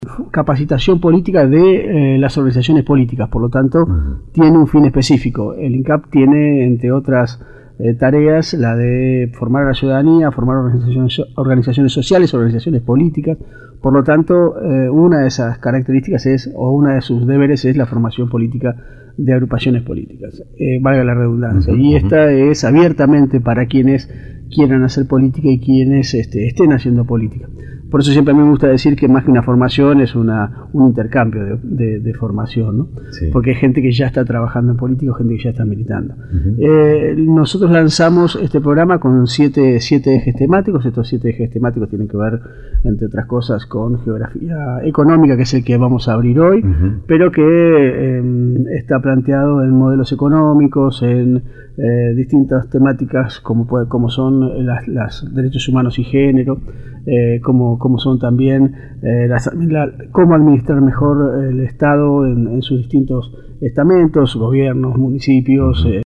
capacitación política de las organizaciones políticas, por lo tanto tiene un fin específico. El INCAP tiene, entre otras tareas, la de formar a la ciudadanía, formar organizaciones sociales, organizaciones políticas. Por lo tanto, una de esas características una de sus deberes es la formación política de agrupaciones políticas, valga la redundancia, y esta es abiertamente para quienes quieran hacer política y quienes estén haciendo política. Por eso siempre a mí me gusta decir que más que una formación es un intercambio de formación, ¿no? Sí. Porque hay gente que ya está trabajando en política, gente que ya está militando. Nosotros lanzamos este programa con siete ejes temáticos. Estos 7 ejes temáticos tienen que ver, entre otras cosas, con geografía económica, que es el que vamos a abrir hoy, pero que está planteado en modelos económicos, en distintas temáticas como son los derechos humanos y género, como son también cómo administrar mejor el Estado en sus distintos estamentos, gobiernos, municipios,